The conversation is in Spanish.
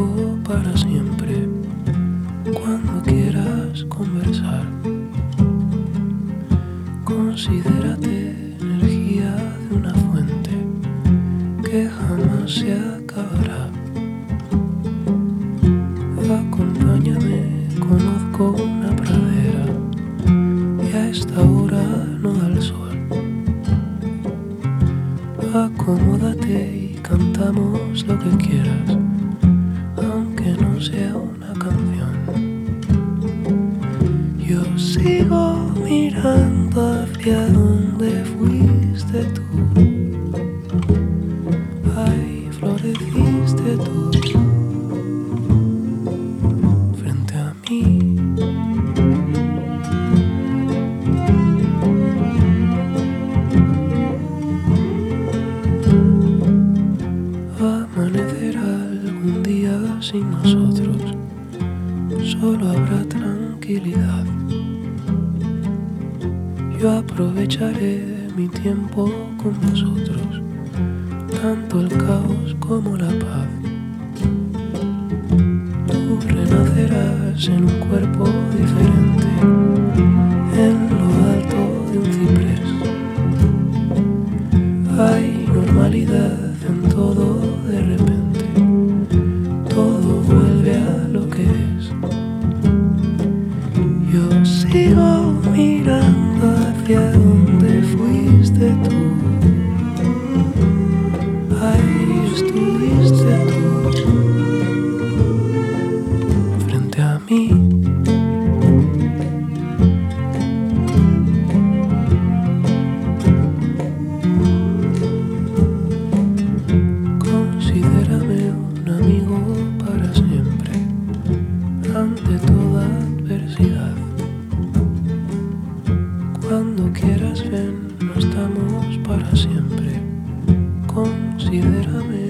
amigo para siempre. Cuando quieras conversar, considérate energía de una fuente que jamás se acabará. Acompáñame, conozco una pradera y a esta hora no da el sol. Acomódate y cantamos lo que quieras, aunque no sea una canción. Yo sigo mirando hacia donde fuiste tú. Ay, floreciste tú frente a mí. Amanecerá algún día sin nosotros, solo habrá tranquilidad. Yo aprovecharé mi tiempo con vosotros, tanto el caos como la paz. Tú renacerás en un cuerpo diferente, en lo alto de un ciprés. Hay normalidad en todo de repente, todo vuelve a lo que es. Yo sigo mirando hacia donde fuiste tú. Ahí estuviste tú frente a mí. Considérame un amigo para siempre, ante toda adversidad. Cuando quieras ven, no estamos para siempre. Considérame